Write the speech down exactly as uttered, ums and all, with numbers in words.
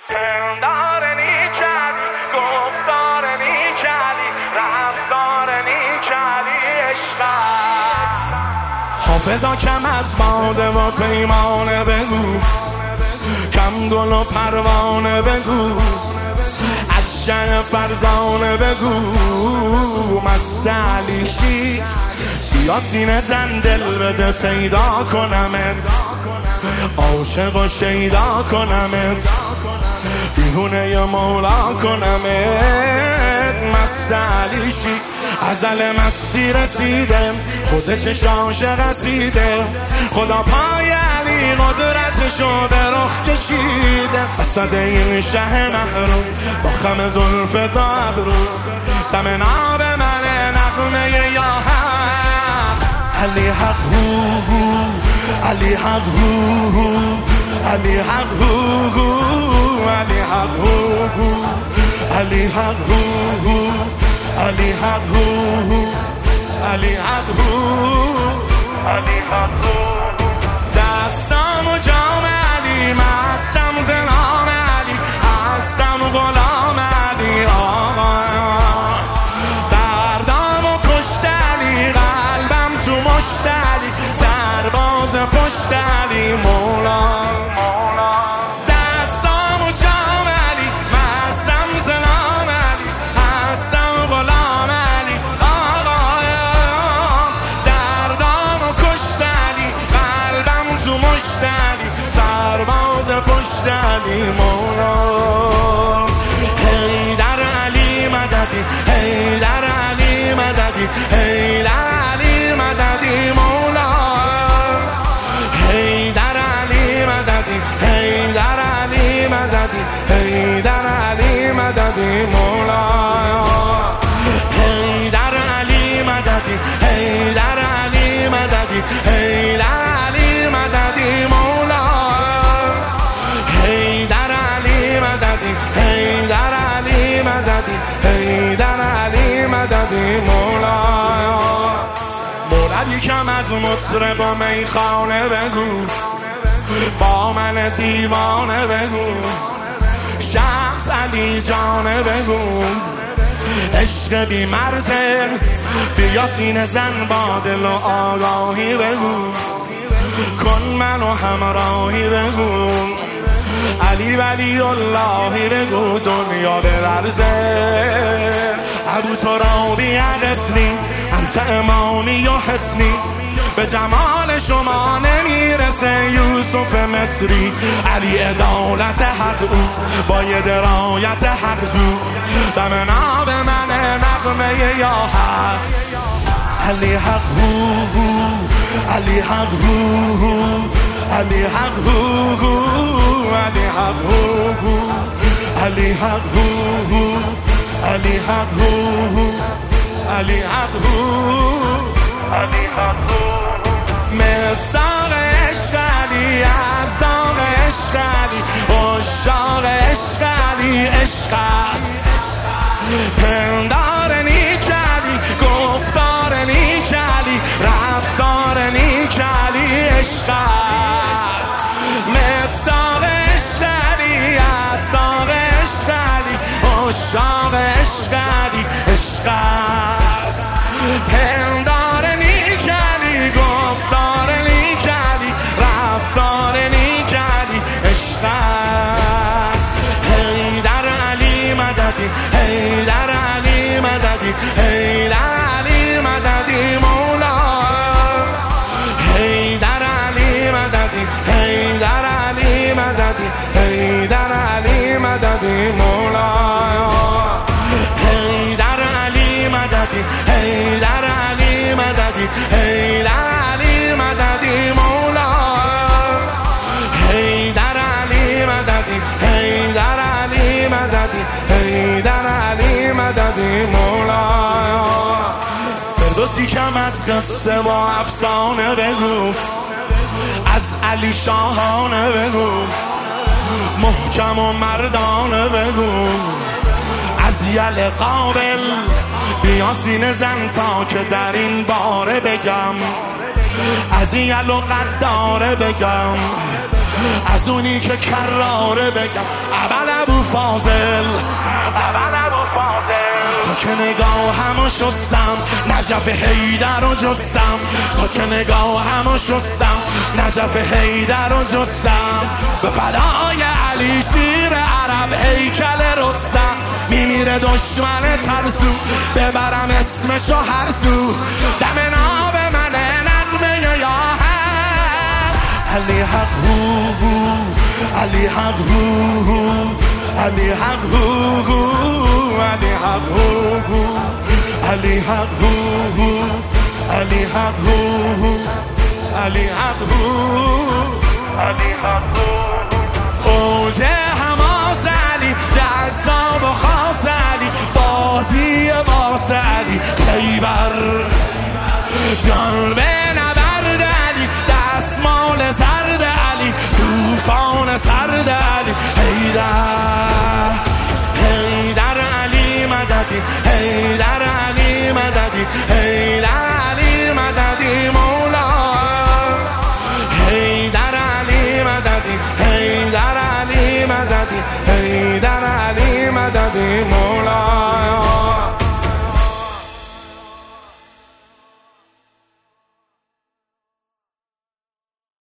پندار نیکلی گفتار نیکلی رفتار نیکلی عشقم. حافظا کم از باده و پیمانه بگو، کم گل و پروانه بگو، از شن فرزانه بگو، مست علیشی بیا سینه زن دل بده پیدا کنمت، عاشق و شیدا کنمت، بیهونه ی مولا کنمت. مست علیشی ازل مستی رسیده، خود چشاش قصیده، خدا پای علی قدرتشو به رخ کشیده. اسد این شه محروم با خم زلف دابرو، دم ناب من نغمه یا حق. علی حق هو هو، علی حق هو هو، علی حق هو هو، علی حق هو هو، علی حق هو هو، علی حق هو، علی حق هو، علی حق هو. دستم و جام علی، مستم ز نام علی، هستم غلام علی آقا. دردم و کشت علی، قلبم تو مشت علی، سرباز پشت علی مولا. پشت علی مولا. حیدر علی مددی، حیدر علی مددی، حیدر علی مددی مولا. حیدر علی مددی، حیدر علی مددی، حیدر علی مددی مولا. حیدر علی مددی، حیدر علی مددی، حیدر علی مددی مولا. حیدر علی مددی، حیدر علی مددی، حیدر علی مددی مولا. مولا یکم از مطرب و میخانه بگو، با من دیوانه بگو، شخص علی جانه بگو، عشق بی مرزه بیا سینه زن با دل و آگاهی بگو، کن منو همراهی بگو، علی ولی اللهی بگو دنیا بلرزه. ابو ترابی قصری انت امامی و حسنی، به جمال شما نمیرسه یوسف مصری. علی عدالت حق او با یه درایت حق جو، دم ناب من نغمه یا حق. علی حق هو هو، علی حق هو هو، علی حق هو هو، علی حق هو هو، علی حق هو هو، علی حق هو هو، علی حق هو، علی حق هو. مصداق عشق علی، از داغ عشق علی، عشاق عشق علی عشق است. پندار نیک علی، گفتار نیک علی، رفتار نیک علی عشق است. مصداق عشق علی، از داغ عشق علی، عشاق عشق علی عشق است. پندار نیک علی، گفتار نیک علی، رفتار نیک علی عشق است. حیدر علی مددی، حیدر علی مددی، حیدر علی مددی مولا. حیدر علی مددی، حیدر علی مددی، حیدر علی مددی مولا. حیدر علی مددی، حیدر علی مددی، حیدر علی مددی مولا. حیدر علی مددی، حیدر علی مددی، حیدر علی مددی مولا. فردوسی کم از قصه و افسانه بگو، از علی شاهانه بگو، محکم و مردانه بگو، از یل قابل بیا سینه زن تا که در این باره بگم، از یل و قداره بگم، از اونی که کراره بگم اول ابو فاضل، اول ابو فاضل. تا که نگاهمو شستم نجف حیدر رو جستم، تا که نگاهمو شستم نجف حیدر رو جستم. به فدای علی شیر عرب هیکل رستم، میمیره دشمن ترسو ببرم اسمشو هر سو. دم ناب من نغمه یا هم علی حق هو هو، علی حق هو هو، علی حق هو هو، علی حق هو هو، علی حق هو هو، علی حق هو هو، علی حق هو، علی حق هو. اوج حماس علی، جذاب و خاص علی، بازی باس علی، خیبر جان به نبرد علی، دستمال زرد علی، توفان سرد علی. حیدر حیدر علی مددی، حیدر